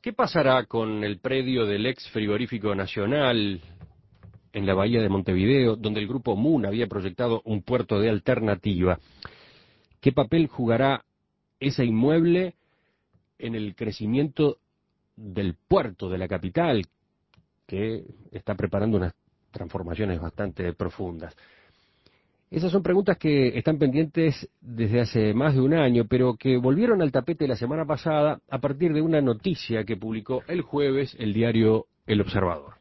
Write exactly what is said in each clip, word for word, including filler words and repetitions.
¿Qué pasará con el predio del ex frigorífico nacional en la bahía de Montevideo, donde el grupo Moon había proyectado un puerto de alternativa? ¿Qué papel jugará ese inmueble en el crecimiento del puerto de la capital, que está preparando unas transformaciones bastante profundas? Esas son preguntas que están pendientes desde hace más de un año, pero que volvieron al tapete la semana pasada a partir de una noticia que publicó el jueves el diario El Observador.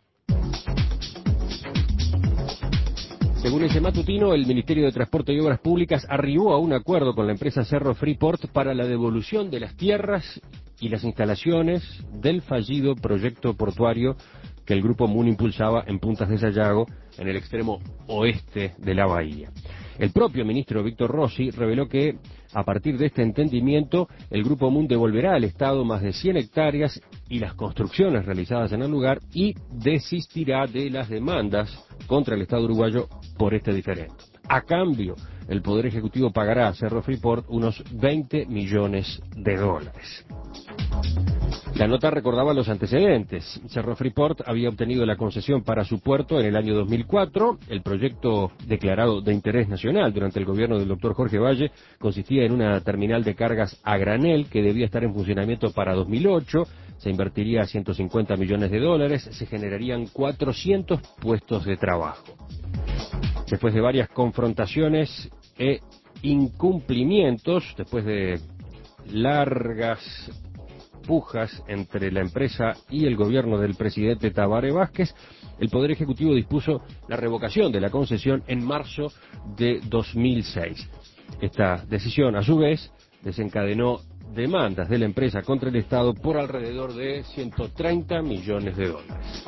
Según ese matutino, el Ministerio de Transporte y Obras Públicas arribó a un acuerdo con la empresa Cerro Freeport para la devolución de las tierras y las instalaciones del fallido proyecto portuario que el Grupo Moon impulsaba en Puntas de Sayago, en el extremo oeste de la bahía. El propio ministro Víctor Rossi reveló que, a partir de este entendimiento, el Grupo Moon devolverá al Estado más de cien hectáreas y las construcciones realizadas en el lugar y desistirá de las demandas contra el Estado uruguayo por este diferendo. A cambio, el Poder Ejecutivo pagará a Cerro Freeport unos veinte millones de dólares. La nota recordaba los antecedentes. Cerro Freeport había obtenido la concesión para su puerto en el año dos mil cuatro. El proyecto declarado de interés nacional durante el gobierno del doctor Jorge Valle consistía en una terminal de cargas a granel que debía estar en funcionamiento para dos mil ocho. Se invertiría ciento cincuenta millones de dólares. Se generarían cuatrocientos puestos de trabajo. Después de varias confrontaciones e incumplimientos, después de largas pujas entre la empresa y el gobierno del presidente Tabaré Vázquez, el Poder Ejecutivo dispuso la revocación de la concesión en marzo de dos mil seis. Esta decisión, a su vez, desencadenó demandas de la empresa contra el Estado por alrededor de ciento treinta millones de dólares.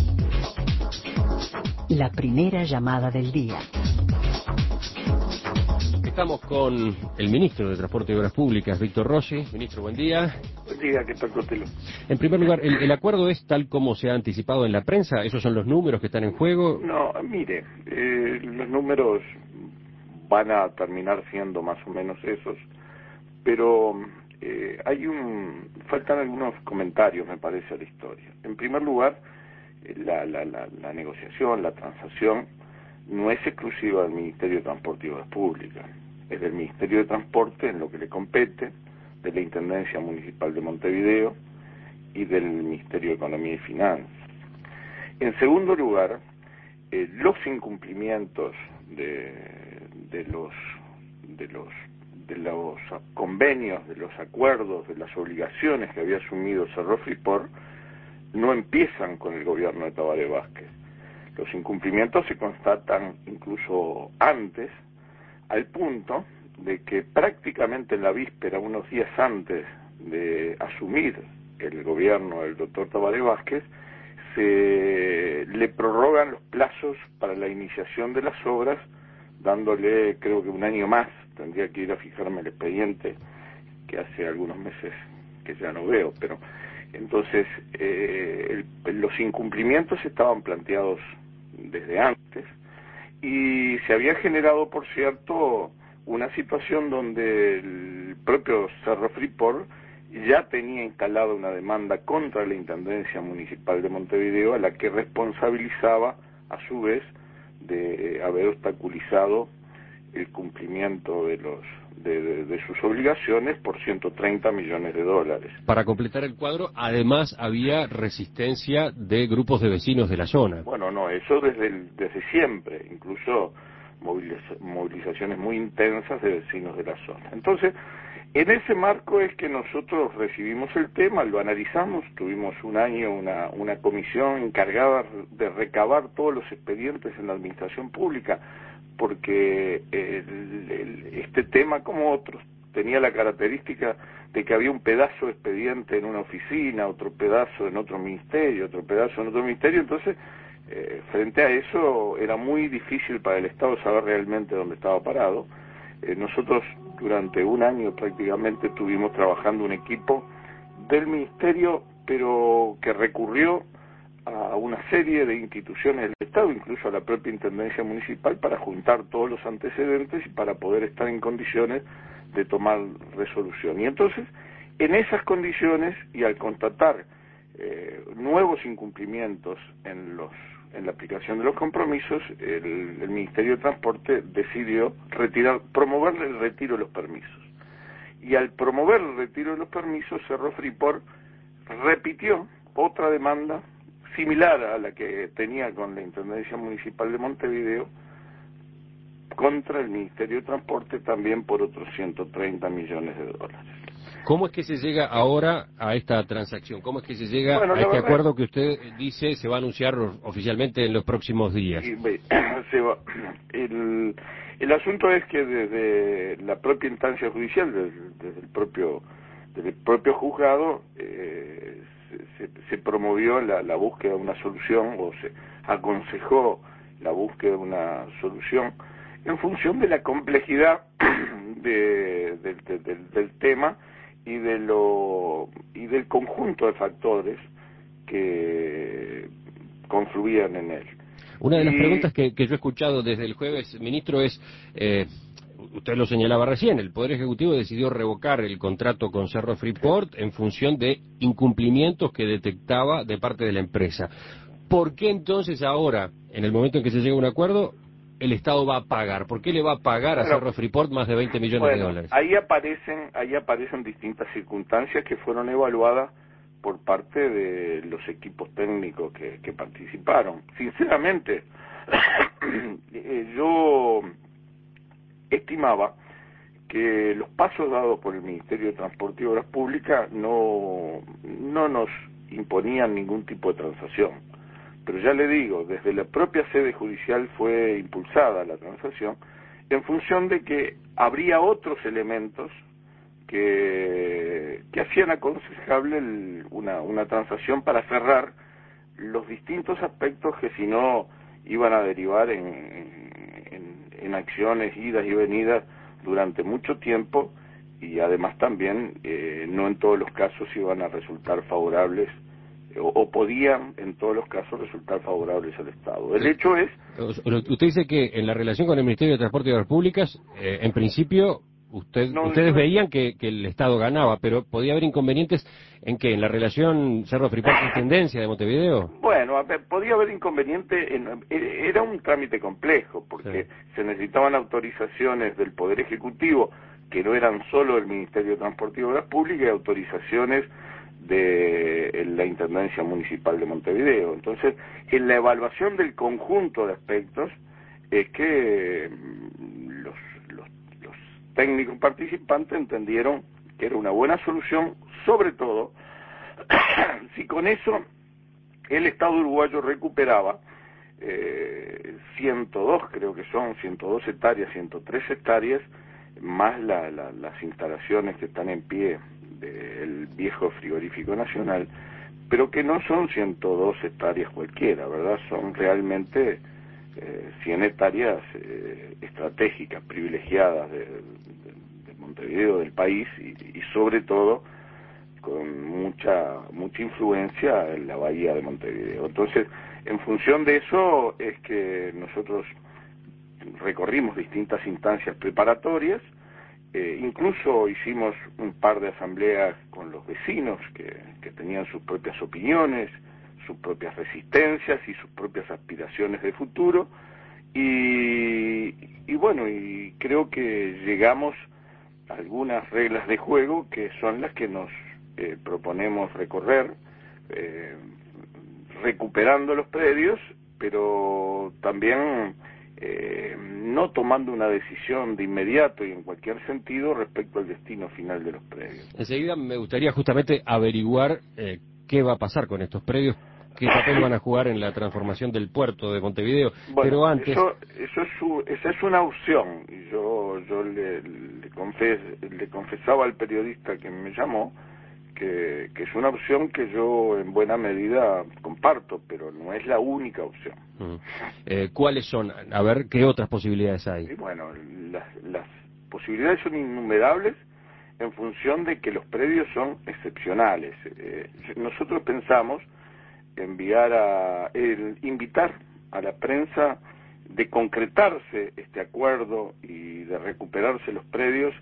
La primera llamada del día. Estamos con el ministro de Transporte y Obras Públicas, Víctor Rossi. Ministro, buen día. Buen día, ¿qué tal, Cotelo? En primer lugar, ¿el, el acuerdo es tal como se ha anticipado en la prensa? ¿Esos son los números que están en juego? No, mire, eh, los números van a terminar siendo más o menos esos, pero eh, hay un faltan algunos comentarios, me parece, a la historia. En primer lugar, la, la, la, la negociación, la transacción, no es exclusiva del Ministerio de Transporte y Obras Públicas, es del Ministerio de Transporte en lo que le compete, de la Intendencia Municipal de Montevideo y del Ministerio de Economía y Finanzas. En segundo lugar, eh, los incumplimientos de, de los de los de los convenios, de los acuerdos, de las obligaciones que había asumido Cerro Freeport no empiezan con el gobierno de Tabaré Vázquez. Los incumplimientos se constatan incluso antes, al punto de que prácticamente en la víspera, unos días antes de asumir el gobierno del doctor Tabaré Vázquez, se le prorrogan los plazos para la iniciación de las obras, dándole creo que un año más. Tendría que ir a fijarme el expediente, que hace algunos meses que ya no veo, pero entonces eh, el, los incumplimientos estaban planteados desde antes y se había generado, por cierto, una situación donde el propio Cerro Freeport ya tenía instalada una demanda contra la Intendencia Municipal de Montevideo, a la que responsabilizaba a su vez de haber obstaculizado el cumplimiento de los de, de, de sus obligaciones por ciento treinta millones de dólares. Para completar el cuadro, además había resistencia de grupos de vecinos de la zona. Bueno, no, eso desde el, desde siempre, incluso moviliza, movilizaciones muy intensas de vecinos de la zona. Entonces, en ese marco es que nosotros recibimos el tema, lo analizamos, tuvimos un año una, una comisión encargada de recabar todos los expedientes en la administración pública, porque el, el, este tema, como otros, tenía la característica de que había un pedazo de expediente en una oficina, otro pedazo en otro ministerio, otro pedazo en otro ministerio, entonces, eh, frente a eso, era muy difícil para el Estado saber realmente dónde estaba parado. Eh, nosotros, durante un año prácticamente, estuvimos trabajando un equipo del ministerio, pero que recurrió a una serie de instituciones del Estado, incluso a la propia Intendencia Municipal, para juntar todos los antecedentes y para poder estar en condiciones de tomar resolución. Y entonces, en esas condiciones, y al constatar eh, nuevos incumplimientos en los en la aplicación de los compromisos, el, el Ministerio de Transporte decidió retirar, promover el retiro de los permisos. Y al promover el retiro de los permisos, Cerro Freeport repitió otra demanda similar a la que tenía con la Intendencia Municipal de Montevideo contra el Ministerio de Transporte, también por otros ciento treinta millones de dólares. ¿Cómo es que se llega ahora a esta transacción? ¿Cómo es que se llega Bueno, a este verdad, acuerdo que usted dice se va a anunciar oficialmente en los próximos días? Y, se va, el, el asunto es que desde la propia instancia judicial, desde, desde el propio desde el propio juzgado, eh, se, se, se promovió la, la búsqueda de una solución, o se aconsejó la búsqueda de una solución en función de la complejidad de, de, de, de, del tema y de lo y del conjunto de factores que confluían en él. Una de y... las preguntas que, que yo he escuchado desde el jueves, ministro, es, eh, usted lo señalaba recién, el Poder Ejecutivo decidió revocar el contrato con Cerro Freeport en función de incumplimientos que detectaba de parte de la empresa. ¿Por qué entonces ahora, en el momento en que se llega a un acuerdo, el Estado va a pagar? ¿Por qué le va a pagar a Bueno, Cerro Freeport más de veinte millones bueno, de dólares? Ahí aparecen, ahí aparecen distintas circunstancias que fueron evaluadas por parte de los equipos técnicos que, que participaron. Sinceramente, yo estimaba que los pasos dados por el Ministerio de Transporte y Obras Públicas no, no nos imponían ningún tipo de transacción. Pero ya le digo, desde la propia sede judicial fue impulsada la transacción en función de que habría otros elementos que, que hacían aconsejable el, una, una transacción para cerrar los distintos aspectos que si no iban a derivar en, en, en acciones, idas y venidas durante mucho tiempo, y además también eh, no en todos los casos iban a resultar favorables o, o podían en todos los casos resultar favorables al Estado. El hecho es... Usted dice que en la relación con el Ministerio de Transporte y Obras Públicas, eh, en principio, usted, no, ustedes yo, veían que, que el Estado ganaba, pero podía haber inconvenientes en que en la relación Cerro Freeport-Intendencia de Montevideo. Bueno, a ver, podía haber inconveniente, en, era un trámite complejo, porque sí. se necesitaban autorizaciones del Poder Ejecutivo, que no eran solo del Ministerio de Transporte y Obras Públicas, y autorizaciones de la Intendencia Municipal de Montevideo. Entonces, en la evaluación del conjunto de aspectos, es que los, los, los técnicos participantes entendieron que era una buena solución, sobre todo, si con eso el Estado uruguayo recuperaba eh, ciento dos, creo que son, ciento dos hectáreas, ciento tres hectáreas, más la, la, las instalaciones que están en pie del viejo frigorífico nacional, pero que no son ciento dos hectáreas cualquiera, ¿verdad? Son realmente eh, cien hectáreas eh, estratégicas, privilegiadas de, de, de Montevideo, del país, y, y sobre todo con mucha mucha influencia en la bahía de Montevideo. Entonces, en función de eso es que nosotros recorrimos distintas instancias preparatorias, eh, incluso hicimos un par de asambleas con los vecinos que, que tenían sus propias opiniones, sus propias resistencias y sus propias aspiraciones de futuro, y, y bueno, y creo que llegamos a algunas reglas de juego que son las que nos eh, proponemos recorrer, eh, recuperando los predios, pero también eh, no tomando una decisión de inmediato y en cualquier sentido respecto al destino final de los predios. Enseguida me gustaría justamente averiguar eh, qué va a pasar con estos predios, qué papel van a jugar en la transformación del puerto de Montevideo. Bueno, pero antes... eso, eso es su, esa es una opción, y yo, yo le, le, confes, le confesaba al periodista que me llamó que, que es una opción que yo en buena medida comparto, pero no es la única opción. Uh-huh. eh, ¿Cuáles son? A ver, ¿qué otras posibilidades hay? Y bueno, las, las posibilidades son innumerables en función de que los predios son excepcionales. Eh, nosotros pensamos enviar a, el, invitar a la prensa de concretarse este acuerdo y de recuperarse los predios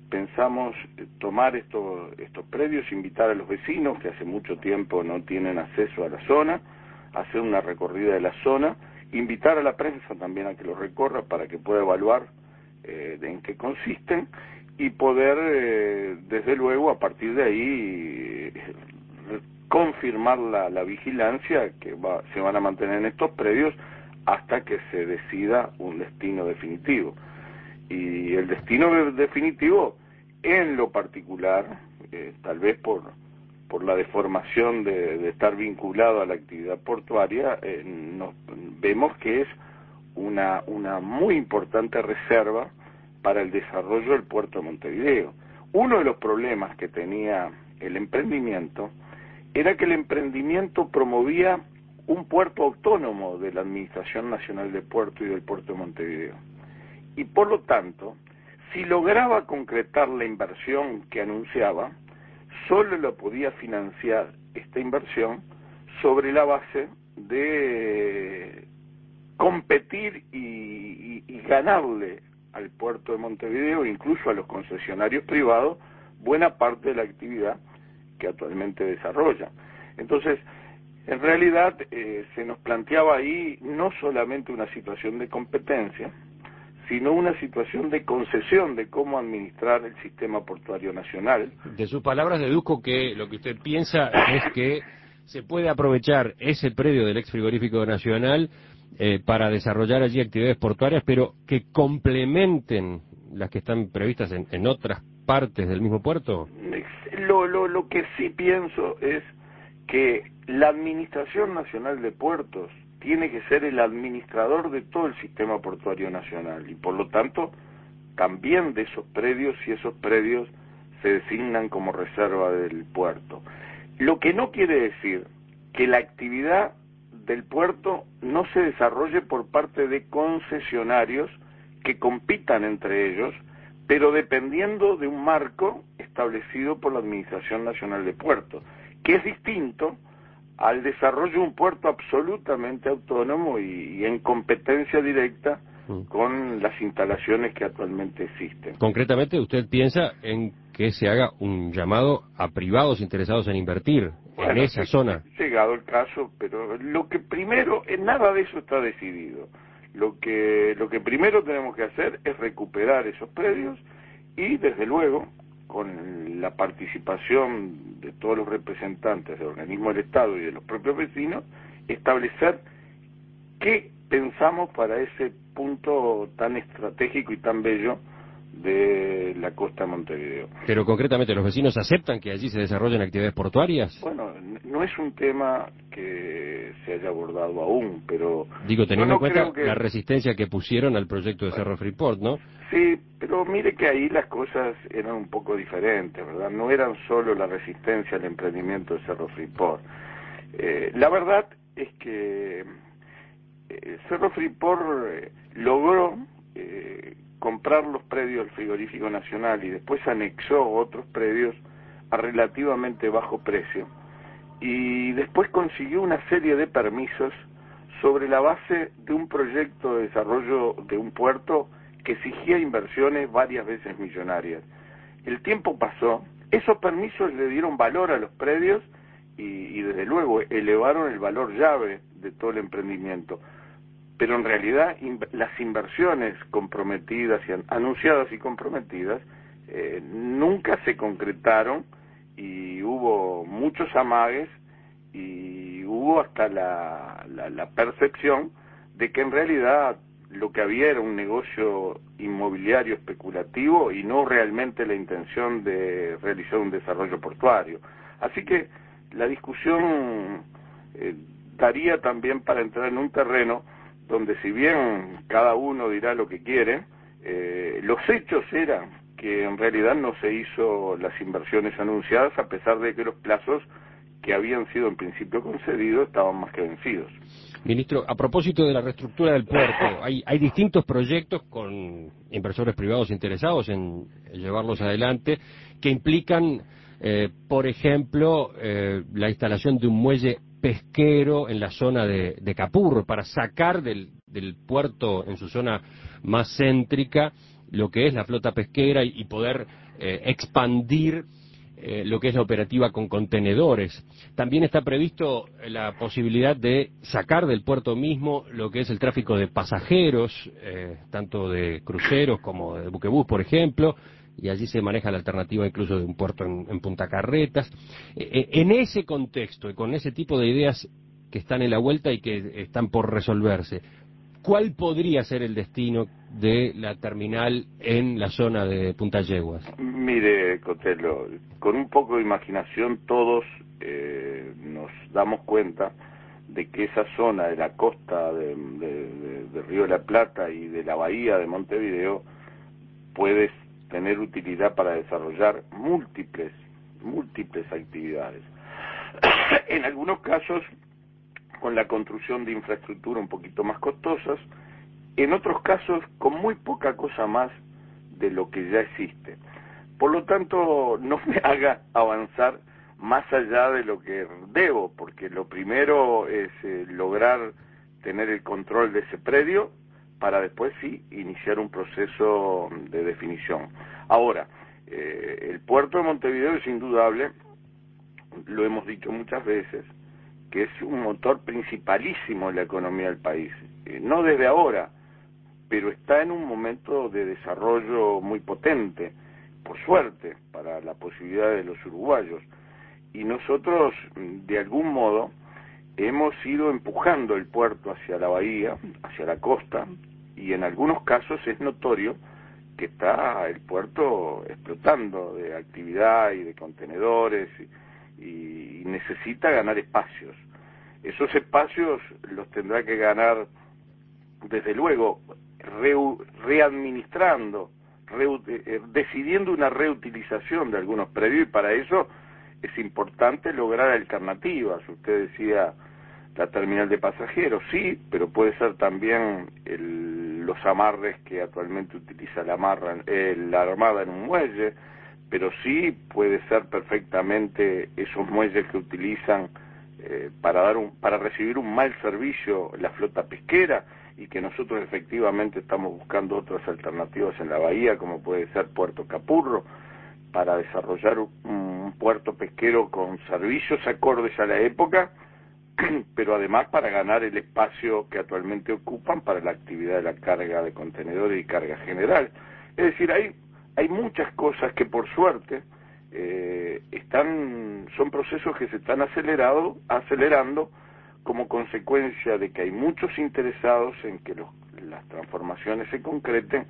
pensamos tomar estos, estos predios, invitar a los vecinos que hace mucho tiempo no tienen acceso a la zona, hacer una recorrida de la zona, invitar a la prensa también a que lo recorra para que pueda evaluar eh, de en qué consisten y poder, eh, desde luego, a partir de ahí, eh, confirmar la, la vigilancia que va, se van a mantener en estos predios hasta que se decida un destino definitivo. Y el destino de, definitivo, en lo particular, eh, tal vez por, por la deformación de, de estar vinculado a la actividad portuaria, eh, nos, vemos que es una, una muy importante reserva para el desarrollo del puerto de Montevideo. Uno de los problemas que tenía el emprendimiento era que el emprendimiento promovía un puerto autónomo de la Administración Nacional de Puerto y del Puerto de Montevideo. Y por lo tanto, si lograba concretar la inversión que anunciaba, solo lo podía financiar esta inversión sobre la base de competir y, y, y ganarle al puerto de Montevideo, incluso a los concesionarios privados, buena parte de la actividad que actualmente desarrolla. Entonces, en realidad eh, se nos planteaba ahí no solamente una situación de competencia, sino una situación de concesión de cómo administrar el sistema portuario nacional. De sus palabras deduzco que lo que usted piensa es que se puede aprovechar ese predio del ex frigorífico nacional eh, para desarrollar allí actividades portuarias, pero que complementen las que están previstas en, en otras partes del mismo puerto. Lo, lo, lo que sí pienso es que la Administración Nacional de Puertos tiene que ser el administrador de todo el sistema portuario nacional y por lo tanto también de esos predios, si esos predios se designan como reserva del puerto. Lo que no quiere decir que la actividad del puerto no se desarrolle por parte de concesionarios que compitan entre ellos, pero dependiendo de un marco establecido por la Administración Nacional de Puertos, que es distinto al desarrollo de un puerto absolutamente autónomo y, y en competencia directa mm. con las instalaciones que actualmente existen. Concretamente, ¿usted piensa en que se haga un llamado a privados interesados en invertir bueno, en esa zona? Llegado el caso, pero lo que primero, en nada de eso está decidido. Lo que, lo que primero tenemos que hacer es recuperar esos predios y, desde luego, con la participación de todos los representantes del organismo del Estado y de los propios vecinos, establecer qué pensamos para ese punto tan estratégico y tan bello de la costa de Montevideo. Pero concretamente, ¿los vecinos aceptan que allí se desarrollen actividades portuarias? Bueno, no es un tema que se haya abordado aún, pero... Digo, teniendo no en cuenta que... la resistencia que pusieron al proyecto de bueno, Cerro Freeport, ¿no? Sí, pero mire que ahí las cosas eran un poco diferentes, ¿verdad? No eran solo la resistencia al emprendimiento de Cerro Freeport. Eh, la verdad es que eh, Cerro Freeport eh, logró eh, comprar los predios del Frigorífico Nacional y después anexó otros predios a relativamente bajo precio y después consiguió una serie de permisos sobre la base de un proyecto de desarrollo de un puerto que exigía inversiones varias veces millonarias. El tiempo pasó, esos permisos le dieron valor a los predios y, y desde luego elevaron el valor llave de todo el emprendimiento. Pero en realidad in, las inversiones comprometidas, y an, anunciadas y comprometidas, eh, nunca se concretaron y hubo muchos amagues y hubo hasta la, la, la percepción de que en realidad lo que había era un negocio inmobiliario especulativo y no realmente la intención de realizar un desarrollo portuario. Así que la discusión eh, daría también para entrar en un terreno donde, si bien cada uno dirá lo que quiere, eh, los hechos eran que en realidad no se hizo las inversiones anunciadas, a pesar de que los plazos que habían sido en principio concedidos estaban más que vencidos. Ministro, a propósito de la reestructura del puerto, hay, hay distintos proyectos con inversores privados interesados en llevarlos adelante que implican, eh, por ejemplo, eh, la instalación de un muelle pesquero en la zona de, de Capurro para sacar del, del puerto en su zona más céntrica lo que es la flota pesquera y, y poder eh, expandir eh, lo que es la operativa con contenedores. También está previsto la posibilidad de sacar del puerto mismo lo que es el tráfico de pasajeros, eh, tanto de cruceros como de buquebús, por ejemplo, y allí se maneja la alternativa incluso de un puerto en, en Punta Carretas. Eh, en ese contexto y con ese tipo de ideas que están en la vuelta y que están por resolverse, ¿cuál podría ser el destino de la terminal en la zona de Punta Yeguas? Mire, Cotelo, con un poco de imaginación todos eh, nos damos cuenta de que esa zona de la costa de, de, de, de Río de la Plata y de la bahía de Montevideo puede tener utilidad para desarrollar múltiples, múltiples actividades. En algunos casos con la construcción de infraestructura un poquito más costosas, en otros casos con muy poca cosa más de lo que ya existe. Por lo tanto, no me haga avanzar más allá de lo que debo, porque lo primero es eh, lograr tener el control de ese predio para después sí iniciar un proceso de definición. Ahora, eh, el puerto de Montevideo es indudable, lo hemos dicho muchas veces, que es un motor principalísimo en la economía del país. Eh, no desde ahora, pero está en un momento de desarrollo muy potente, por suerte, para la posibilidad de los uruguayos. Y nosotros, de algún modo, hemos ido empujando el puerto hacia la bahía, hacia la costa, y en algunos casos es notorio que está el puerto explotando de actividad y de contenedores, y, y necesita ganar espacios. Esos espacios los tendrá que ganar, desde luego, re, readministrando, re, eh, decidiendo una reutilización de algunos predios, y para eso es importante lograr alternativas. Usted decía la terminal de pasajeros, sí, pero puede ser también el, los amarres que actualmente utiliza la, amarra, eh, la Armada en un muelle, pero sí puede ser perfectamente esos muelles que utilizan eh, para dar un, para recibir un mal servicio la flota pesquera, y que nosotros efectivamente estamos buscando otras alternativas en la bahía, como puede ser Puerto Capurro, para desarrollar un, un puerto pesquero con servicios acordes a la época, pero además para ganar el espacio que actualmente ocupan para la actividad de la carga de contenedores y carga general. Es decir, hay, hay muchas cosas que por suerte eh, están, son procesos que se están acelerado, acelerando como consecuencia de que hay muchos interesados en que los, las transformaciones se concreten,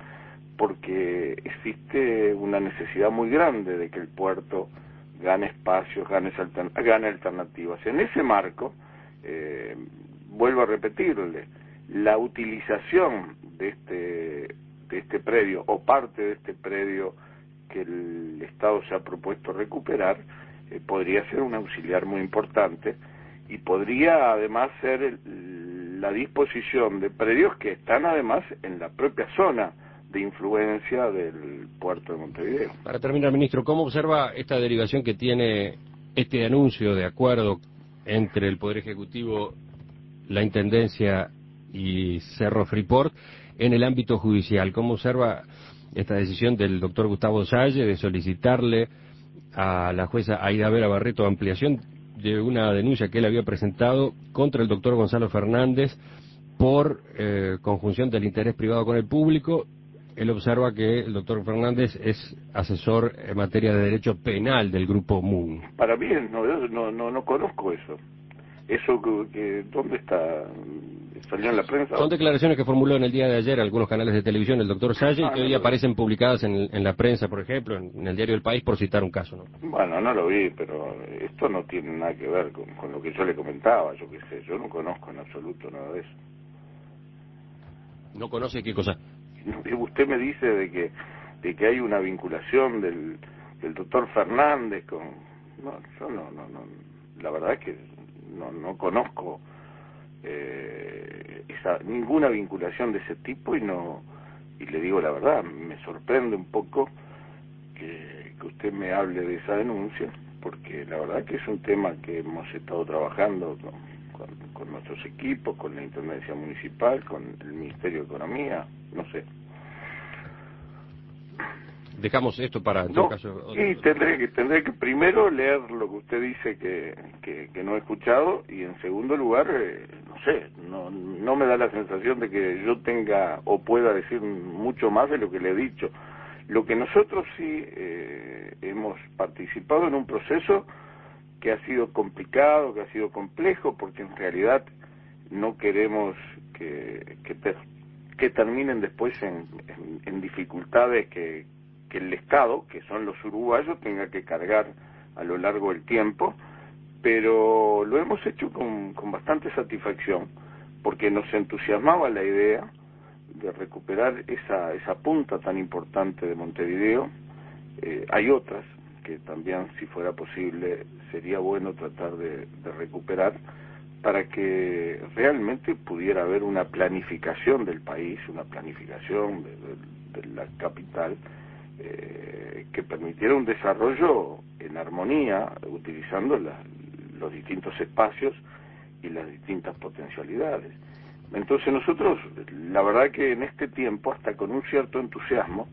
porque existe una necesidad muy grande de que el puerto gane espacios, gane, gane alternativas. En ese marco, eh, vuelvo a repetirle, la utilización de este, de este predio, o parte de este predio que el Estado se ha propuesto recuperar, eh, podría ser un auxiliar muy importante, y podría además ser el, la disposición de predios que están además en la propia zona de influencia del puerto de Montevideo. Para terminar, ministro, ¿cómo observa esta derivación que tiene este anuncio de acuerdo entre el Poder Ejecutivo, la Intendencia y Cerro Freeport en el ámbito judicial? ¿Cómo observa esta decisión del doctor Gustavo Salle de solicitarle a la jueza Aida Vera Barreto ampliación de una denuncia que él había presentado contra el doctor Gonzalo Fernández por eh, conjunción del interés privado con el público? Él observa que el doctor Fernández es asesor en materia de derecho penal del grupo Moon. Para mí no, no, no, no conozco eso. Eso que, que ¿dónde está? ¿Salió en la prensa? Son declaraciones que formuló en el día de ayer algunos canales de televisión el doctor Salle, ah, y que no hoy aparecen publicadas en, en la prensa, por ejemplo, en, en el diario El País, por citar un caso, ¿no? Bueno, no lo vi, pero esto no tiene nada que ver con, con lo que yo le comentaba, yo qué sé, yo no conozco en absoluto nada de eso. ¿No conoce qué cosa? Usted me dice de que de que hay una vinculación del, del doctor Fernández con... No, yo no, no, no, la verdad es que no, no conozco eh, esa, ninguna vinculación de ese tipo, y no, y le digo la verdad, me sorprende un poco que, que usted me hable de esa denuncia, porque la verdad que es un tema que hemos estado trabajando con, con, con nuestros equipos, con la Intendencia Municipal, con el Ministerio de Economía, no sé. dejamos esto para, en no, todo caso... y tendré que, tendré que primero leer lo que usted dice que, que, que no he escuchado, y en segundo lugar, eh, no sé, no, no me da la sensación de que yo tenga o pueda decir mucho más de lo que le he dicho. Lo que nosotros sí eh, hemos participado en un proceso que ha sido complicado, que ha sido complejo, porque en realidad no queremos que, que, ter, que terminen después en, en, en dificultades que, que el Estado, que son los uruguayos, tenga que cargar a lo largo del tiempo, pero lo hemos hecho con, con bastante satisfacción, porque nos entusiasmaba la idea de recuperar esa, esa punta tan importante de Montevideo. Eh, hay otras que también, si fuera posible, sería bueno tratar de, de recuperar, para que realmente pudiera haber una planificación del país, una planificación de, de, de la capital, eh, que permitiera un desarrollo en armonía, utilizando la, los distintos espacios y las distintas potencialidades. Entonces nosotros, la verdad que en este tiempo, hasta con un cierto entusiasmo,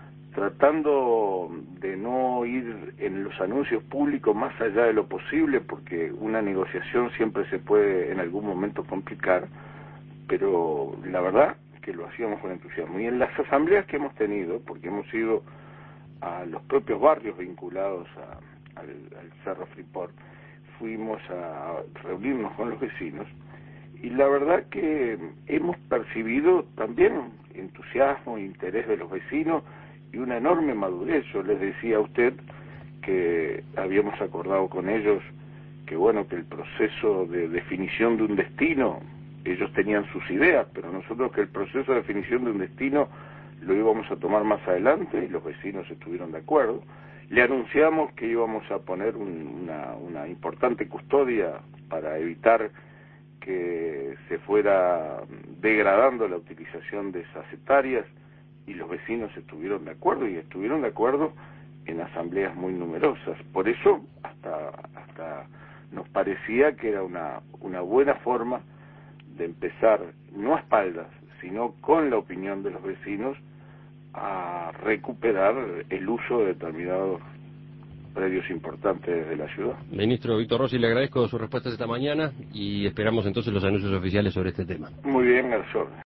tratando de no ir en los anuncios públicos más allá de lo posible, porque una negociación siempre se puede en algún momento complicar, pero la verdad que lo hacíamos con entusiasmo. Y en las asambleas que hemos tenido, porque hemos ido a los propios barrios vinculados a, al, al Cerro Freeport, fuimos a reunirnos con los vecinos, y la verdad que hemos percibido también entusiasmo e interés de los vecinos y una enorme madurez. Yo les decía a usted que habíamos acordado con ellos que bueno, que el proceso de definición de un destino, ellos tenían sus ideas, pero nosotros que el proceso de definición de un destino lo íbamos a tomar más adelante, y los vecinos estuvieron de acuerdo. Le anunciamos que íbamos a poner un, una, una importante custodia para evitar que se fuera degradando la utilización de esas hectáreas, y los vecinos estuvieron de acuerdo, y estuvieron de acuerdo en asambleas muy numerosas. Por eso hasta hasta nos parecía que era una, una buena forma de empezar, no a espaldas, sino con la opinión de los vecinos, a recuperar el uso de determinados predios importantes de la ciudad. Ministro Víctor Rossi, le agradezco sus respuestas esta mañana y esperamos entonces los anuncios oficiales sobre este tema. Muy bien, Garzón.